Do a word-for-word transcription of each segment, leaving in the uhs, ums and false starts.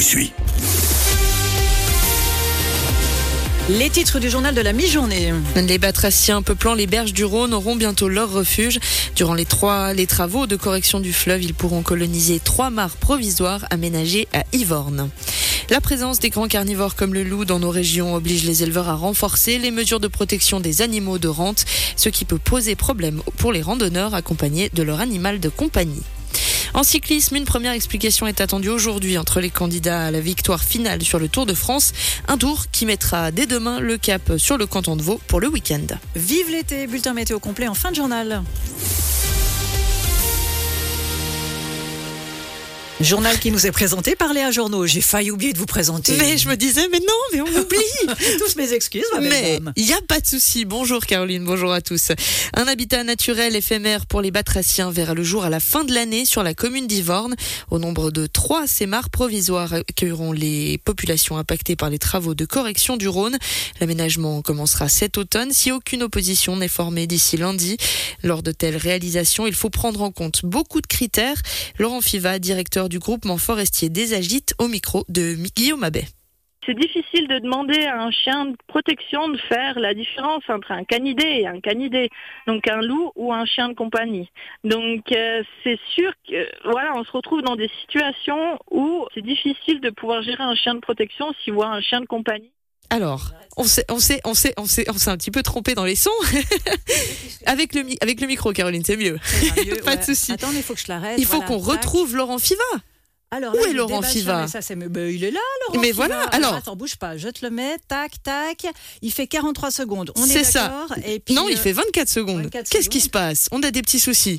suis. Les titres du journal de la mi-journée. Les batraciens peuplant les berges du Rhône auront bientôt leur refuge. Durant les, trois, les travaux de correction du fleuve, ils pourront coloniser trois mares provisoires aménagées à Yvorne. La présence des grands carnivores comme le loup dans nos régions oblige les éleveurs à renforcer les mesures de protection des animaux de rente, ce qui peut poser problème pour les randonneurs accompagnés de leur animal de compagnie. En cyclisme, une première explication est attendue aujourd'hui entre les candidats à la victoire finale sur le Tour de France. Un tour qui mettra dès demain le cap sur le canton de Vaud pour le week-end. Vive l'été, bulletin météo complet en fin de journal. Journal qui nous est présenté par Léa Journeau. J'ai failli oublier de vous présenter. Mais je me disais, mais non, mais on oublie. Tous mes excuses, ma belle Mais dame. il n'y a pas de souci. Bonjour Caroline, bonjour à tous. Un habitat naturel éphémère pour les batraciens verra le jour à la fin de l'année sur la commune d'Yvorne. Au nombre de trois, ces mares provisoires accueilleront les populations impactées par les travaux de correction du Rhône. L'aménagement commencera cet automne si aucune opposition n'est formée d'ici lundi. Lors de telles réalisations, il faut prendre en compte beaucoup de critères. Laurent Fiva, directeur du groupement forestier des Agites, au micro de Guillaume Abbé. C'est difficile de demander à un chien de protection de faire la différence entre un canidé et un canidé, donc un loup ou un chien de compagnie. Donc euh, c'est sûr que voilà, on se retrouve dans des situations où c'est difficile de pouvoir gérer un chien de protection si on voit un chien de compagnie. Alors, on s'est, on s'est, on s'est, on s'est, on s'est un petit peu trompé dans les sons. avec le, avec le micro, Caroline, c'est mieux. mieux Pas ouais. de souci. Attends, il faut que je l'arrête. Il faut voilà, qu'on tac. retrouve Laurent Fiva. Alors, Où là, est il Laurent débat Fiva jamais, ça, c'est... Ben, il est là, Laurent Mais Fiva. voilà, alors. Attends, bouge pas, je te le mets, tac, tac. Il fait quarante-trois secondes, on C'est est ça. d'accord. Et puis, Non, il euh, fait vingt-quatre secondes. vingt-quatre Qu'est-ce qui se secondes. passe? On a des petits soucis.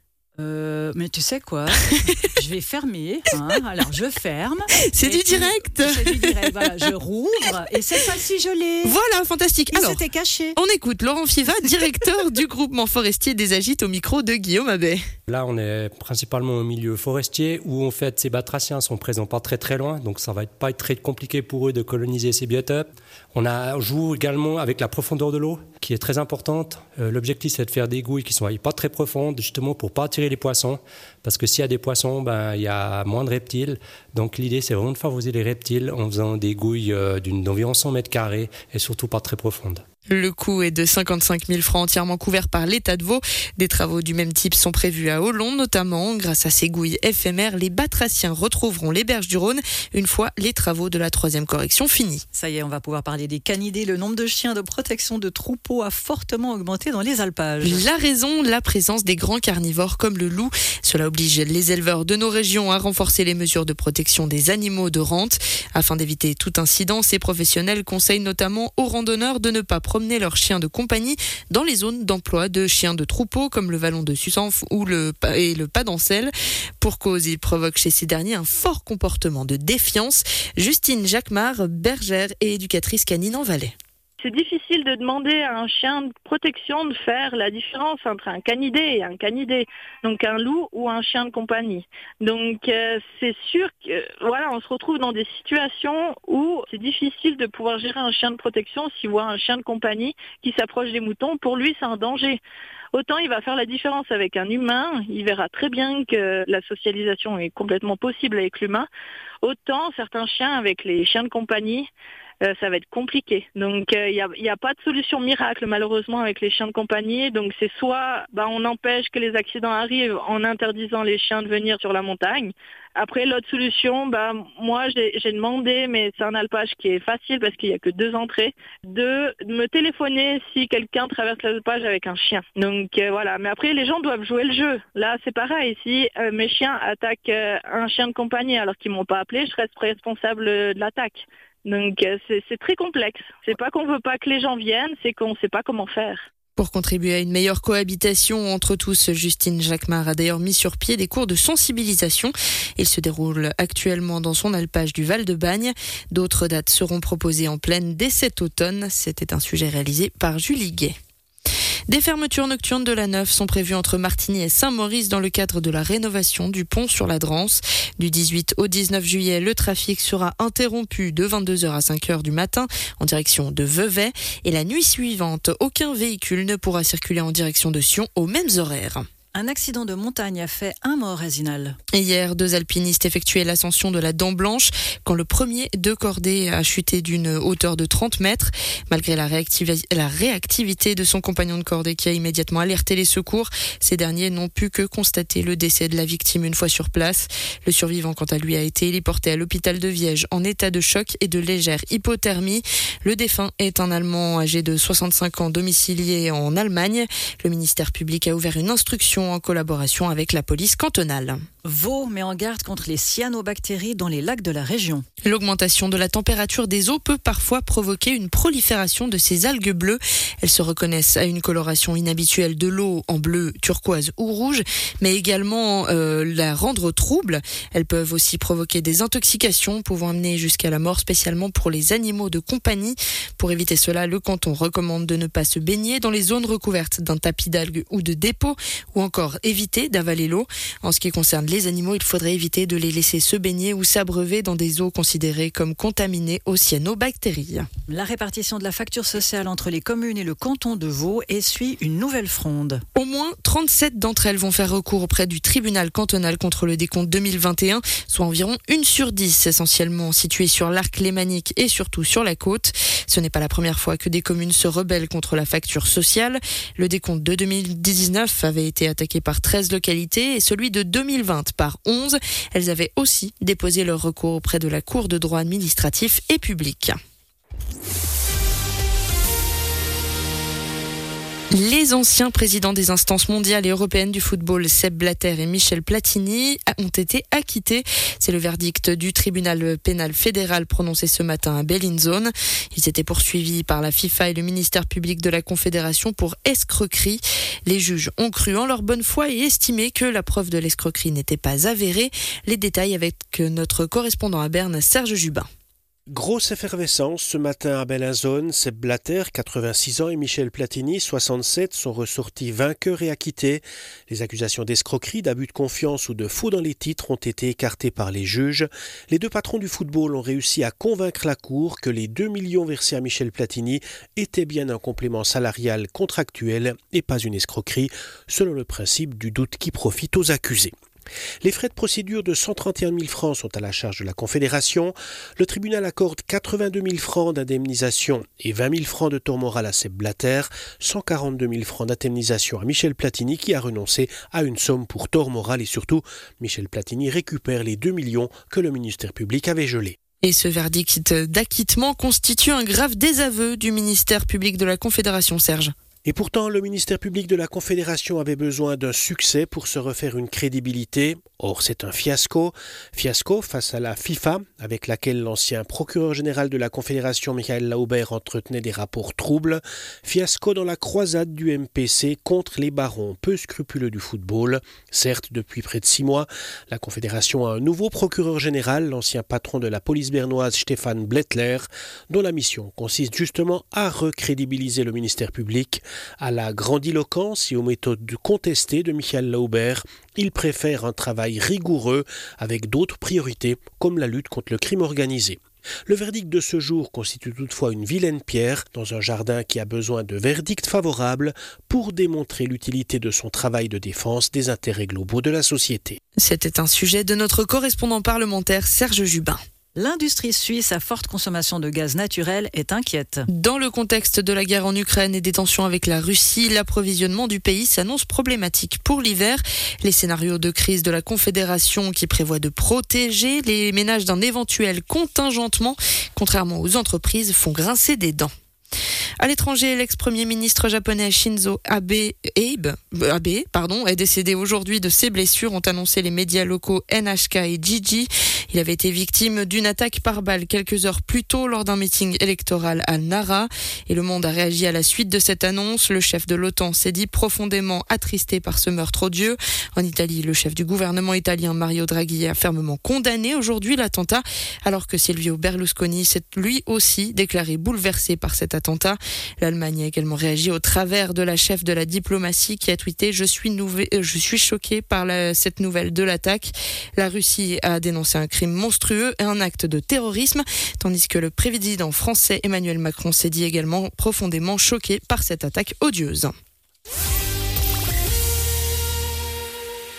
Euh, mais tu sais quoi? Je vais fermer. Hein. Alors, je ferme. C'est Et du puis, direct. C'est du direct. Voilà, je rouvre. Et cette fois-ci, je l'ai. Voilà, fantastique. Il Alors, s'était caché. on écoute Laurent Fiva, directeur du groupement forestier des Agites, au micro de Guillaume Abbé. Là, on est principalement au milieu forestier où en fait ces batraciens sont présents pas très très loin, donc ça va pas être très compliqué pour eux de coloniser ces biotopes. On, a, on joue également avec la profondeur de l'eau qui est très importante. Euh, l'objectif c'est de faire des gouilles qui sont pas très profondes justement pour pas attirer les poissons, parce que s'il y a des poissons, ben il y a moins de reptiles. Donc l'idée c'est vraiment de favoriser les reptiles en faisant des gouilles euh, d'une, d'environ cent mètres carrés et surtout pas très profondes. Le coût est de cinquante-cinq mille francs entièrement couvert par l'État de Vaud. Des travaux du même type sont prévus à Hollande notamment. Grâce à ces gouilles éphémères, les batraciens retrouveront les berges du Rhône une fois les travaux de la troisième correction finis. Ça y est, on va pouvoir parler des canidés. Le nombre de chiens de protection de troupeaux a fortement augmenté dans les alpages. La raison, la présence des grands carnivores comme le loup. Cela oblige les éleveurs de nos régions à renforcer les mesures de protection des animaux de rente. Afin d'éviter tout incident, ces professionnels conseillent notamment aux randonneurs de ne pas promener leurs chiens de compagnie dans les zones d'emploi de chiens de troupeau comme le vallon de Sussanf ou le, et le Pas-d'Ancel. Pour cause, ils provoquent chez ces derniers un fort comportement de défiance. Justine Jacquemart, bergère et éducatrice canine en Valais. C'est difficile de demander à un chien de protection de faire la différence entre un canidé et un canidé, donc un loup ou un chien de compagnie. Donc euh, c'est sûr que voilà, on se retrouve dans des situations où c'est difficile de pouvoir gérer un chien de protection si on voit un chien de compagnie qui s'approche des moutons. Pour lui, c'est un danger. Autant il va faire la différence avec un humain, il verra très bien que la socialisation est complètement possible avec l'humain. Autant certains chiens avec les chiens de compagnie, Euh, ça va être compliqué. Donc il euh, n'y a, a pas de solution miracle malheureusement avec les chiens de compagnie. Donc c'est soit bah, on empêche que les accidents arrivent en interdisant les chiens de venir sur la montagne. Après l'autre solution, bah, moi j'ai, j'ai demandé, mais c'est un alpage qui est facile parce qu'il n'y a que deux entrées, de me téléphoner si quelqu'un traverse l'alpage avec un chien. Donc euh, voilà, mais après les gens doivent jouer le jeu. Là c'est pareil, si euh, mes chiens attaquent euh, un chien de compagnie alors qu'ils m'ont pas appelé, je reste responsable de l'attaque. Donc c'est, c'est très complexe. C'est pas qu'on veut pas que les gens viennent, c'est qu'on sait pas comment faire. Pour contribuer à une meilleure cohabitation entre tous, Justine Jacquemart a d'ailleurs mis sur pied des cours de sensibilisation. Il se déroule actuellement dans son alpage du Val-de-Bagne. D'autres dates seront proposées en pleine dès cet automne. C'était un sujet réalisé par Julie Gay. Des fermetures nocturnes de la Neuf sont prévues entre Martigny et Saint-Maurice dans le cadre de la rénovation du pont sur la Drance. Du dix-huit au dix-neuf juillet, le trafic sera interrompu de vingt-deux heures à cinq heures du matin en direction de Vevey. Et la nuit suivante, aucun véhicule ne pourra circuler en direction de Sion aux mêmes horaires. Un accident de montagne a fait un mort à Zinal. Hier, deux alpinistes effectuaient l'ascension de la Dent Blanche quand le premier de cordée a chuté d'une hauteur de trente mètres. Malgré la, réactivi- la réactivité de son compagnon de cordée qui a immédiatement alerté les secours, ces derniers n'ont pu que constater le décès de la victime une fois sur place. Le survivant, quant à lui, a été héliporté à l'hôpital de Viège en état de choc et de légère hypothermie. Le défunt est un Allemand âgé de soixante-cinq ans domicilié en Allemagne. Le ministère public a ouvert une instruction en collaboration avec la police cantonale. Vaud met en garde contre les cyanobactéries dans les lacs de la région. L'augmentation de la température des eaux peut parfois provoquer une prolifération de ces algues bleues. Elles se reconnaissent à une coloration inhabituelle de l'eau en bleu, turquoise ou rouge, mais également euh, la rendre trouble. Elles peuvent aussi provoquer des intoxications pouvant amener jusqu'à la mort, spécialement pour les animaux de compagnie. Pour éviter cela, le canton recommande de ne pas se baigner dans les zones recouvertes d'un tapis d'algues ou de dépôts, ou encore éviter d'avaler l'eau. En ce qui concerne les animaux, il faudrait éviter de les laisser se baigner ou s'abreuver dans des eaux considérées comme contaminées aux cyanobactéries. La répartition de la facture sociale entre les communes et le canton de Vaud essuie une nouvelle fronde. Au moins trente-sept d'entre elles vont faire recours auprès du tribunal cantonal contre le décompte deux mille vingt et un, soit environ une sur dix, essentiellement situées sur l'arc lémanique et surtout sur la côte. Ce n'est pas la première fois que des communes se rebellent contre la facture sociale. Le décompte de deux mille dix-neuf avait été attaqué par treize localités et celui de deux mille vingt par onze. Elles avaient aussi déposé leur recours auprès de la Cour de droit administratif et public. Les anciens présidents des instances mondiales et européennes du football, Sepp Blatter et Michel Platini, ont été acquittés. C'est le verdict du tribunal pénal fédéral prononcé ce matin à Bellinzone. Ils étaient poursuivis par la FIFA et le ministère public de la Confédération pour escroquerie. Les juges ont cru en leur bonne foi et estimé que la preuve de l'escroquerie n'était pas avérée. Les détails avec notre correspondant à Berne, Serge Jubin. Grosse effervescence ce matin à Bellinzone. Sepp Blatter, quatre-vingt-six ans, et Michel Platini, soixante-sept, sont ressortis vainqueurs et acquittés. Les accusations d'escroquerie, d'abus de confiance ou de faux dans les titres ont été écartées par les juges. Les deux patrons du football ont réussi à convaincre la Cour que les deux millions versés à Michel Platini étaient bien un complément salarial contractuel et pas une escroquerie, selon le principe du doute qui profite aux accusés. Les frais de procédure de cent trente et un mille francs sont à la charge de la Confédération. Le tribunal accorde quatre-vingt-deux mille francs d'indemnisation et vingt mille francs de tort moral à Sepp Blatter, cent quarante-deux mille francs d'indemnisation à Michel Platini qui a renoncé à une somme pour tort moral et surtout, Michel Platini récupère les deux millions que le ministère public avait gelés. Et ce verdict d'acquittement constitue un grave désaveu du ministère public de la Confédération, Serge. Et pourtant, le ministère public de la Confédération avait besoin d'un succès pour se refaire une crédibilité. Or, c'est un fiasco. Fiasco face à la FIFA, avec laquelle l'ancien procureur général de la Confédération, Michael Lauber, entretenait des rapports troubles. Fiasco dans la croisade du M P C contre les barons peu scrupuleux du football. Certes, depuis près de six mois, la Confédération a un nouveau procureur général, l'ancien patron de la police bernoise, Stéphane Blettler, dont la mission consiste justement à recrédibiliser le ministère public. À la grandiloquence et aux méthodes contestées de Michael Lauber, il préfère un travail rigoureux avec d'autres priorités comme la lutte contre le crime organisé. Le verdict de ce jour constitue toutefois une vilaine pierre dans un jardin qui a besoin de verdicts favorables pour démontrer l'utilité de son travail de défense des intérêts globaux de la société. C'était un sujet de notre correspondant parlementaire Serge Jubin. L'industrie suisse à forte consommation de gaz naturel est inquiète. Dans le contexte de la guerre en Ukraine et des tensions avec la Russie, l'approvisionnement du pays s'annonce problématique pour l'hiver. Les scénarios de crise de la Confédération qui prévoient de protéger les ménages d'un éventuel contingentement, contrairement aux entreprises, font grincer des dents. À l'étranger, l'ex-premier ministre japonais Shinzo Abe, Abe, Abe pardon, est décédé aujourd'hui de ses blessures, ont annoncé les médias locaux N H K et Jiji. Il avait été victime d'une attaque par balle quelques heures plus tôt lors d'un meeting électoral à Nara. Et le monde a réagi à la suite de cette annonce. Le chef de l'OTAN s'est dit profondément attristé par ce meurtre odieux. En Italie, le chef du gouvernement italien Mario Draghi a fermement condamné aujourd'hui l'attentat, alors que Silvio Berlusconi s'est lui aussi déclaré bouleversé par cet attentat. L'Allemagne a également réagi au travers de la chef de la diplomatie qui a tweeté « Je suis, nouvé, je suis choqué par la, cette nouvelle de l'attaque ». La Russie a dénoncé un crime monstrueux et un acte de terrorisme, tandis que le président français Emmanuel Macron s'est dit également profondément choqué par cette attaque odieuse.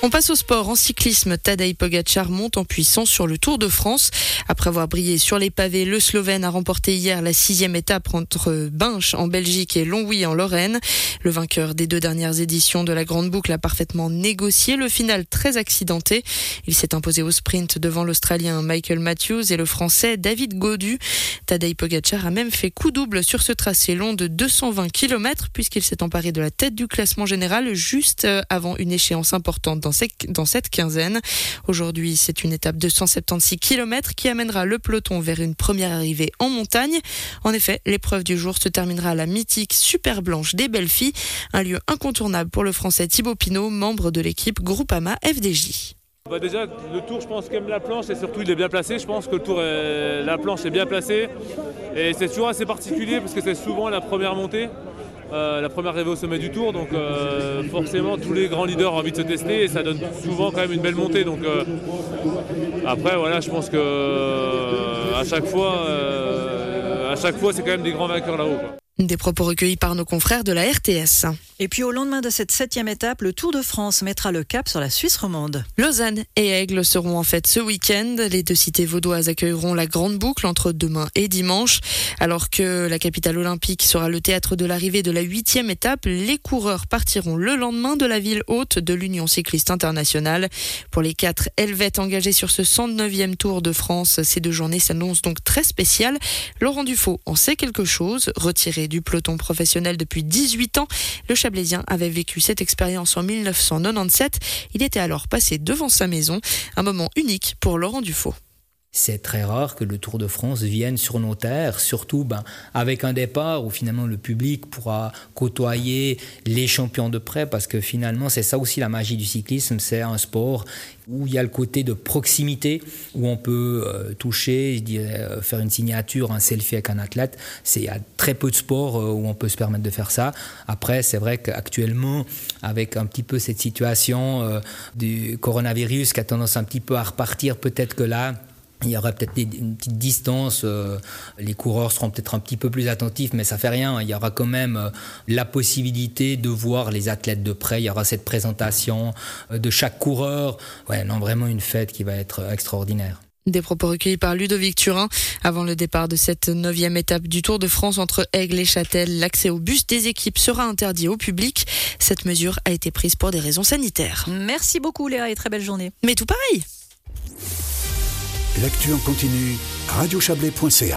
On passe au sport. En cyclisme, Tadej Pogačar monte en puissance sur le Tour de France. Après avoir brillé sur les pavés, le Slovène a remporté hier la sixième étape entre Binche en Belgique et Longwy en Lorraine. Le vainqueur des deux dernières éditions de la Grande Boucle a parfaitement négocié le final très accidenté. Il s'est imposé au sprint devant l'Australien Michael Matthews et le Français David Gaudu. Tadej Pogačar a même fait coup double sur ce tracé long de deux cent vingt kilomètres puisqu'il s'est emparé de la tête du classement général juste avant une échéance importante dans cette quinzaine. Aujourd'hui, c'est une étape de cent soixante-seize kilomètres qui amènera le peloton vers une première arrivée en montagne. En effet, l'épreuve du jour se terminera à la mythique Super Blanche des Belles Filles, un lieu incontournable pour le Français Thibaut Pinot, membre de l'équipe Groupama F D J. Bah déjà, le Tour, je pense qu'aime la planche et surtout il est bien placé. Je pense que le Tour, est... la planche est bien placée et c'est toujours assez particulier parce que c'est souvent la première montée. Euh, la première arrivée au sommet du Tour, donc euh, forcément tous les grands leaders ont envie de se tester et ça donne souvent quand même une belle montée. Donc euh, après voilà, je pense que euh, à chaque fois, euh, à chaque fois c'est quand même des grands vainqueurs là-haut, quoi. Des propos recueillis par nos confrères de la R T S. Et puis au lendemain de cette septième étape, le Tour de France mettra le cap sur la Suisse romande. Lausanne et Aigle seront en fête ce week-end. Les deux cités vaudoises accueilleront la Grande Boucle entre demain et dimanche. Alors que la capitale olympique sera le théâtre de l'arrivée de la huitième étape, les coureurs partiront le lendemain de la ville haute de l'Union cycliste internationale. Pour les quatre Helvètes engagés sur ce cent neuvième Tour de France, ces deux journées s'annoncent donc très spéciales. Laurent Dufaux en sait quelque chose, retiré du peloton professionnel depuis dix-huit ans. Le Chablaisien avait vécu cette expérience en mille neuf cent quatre-vingt-dix-sept. Il était alors passé devant sa maison. Un moment unique pour Laurent Dufaux. C'est très rare que le Tour de France vienne sur nos terres, surtout ben, avec un départ où finalement le public pourra côtoyer les champions de près, parce que finalement c'est ça aussi la magie du cyclisme, c'est un sport où il y a le côté de proximité, où on peut euh, toucher, je dirais, euh, faire une signature, un selfie avec un athlète. C'est, il y a très peu de sports euh, où on peut se permettre de faire ça. Après, c'est vrai qu'actuellement, avec un petit peu cette situation euh, du coronavirus qui a tendance un petit peu à repartir, peut-être que là, il y aura peut-être une petite distance, euh, les coureurs seront peut-être un petit peu plus attentifs, mais ça fait rien. Il y aura quand même euh, la possibilité de voir les athlètes de près. Il y aura cette présentation euh, de chaque coureur. Ouais, non, vraiment une fête qui va être extraordinaire. Des propos recueillis par Ludovic Turin. Avant le départ de cette neuvième étape du Tour de France entre Aigle et Châtel, l'accès au bus des équipes sera interdit au public. Cette mesure a été prise pour des raisons sanitaires. Merci beaucoup Léa et très belle journée. Mais tout pareil. L'actu en continu, radio chablais point c a.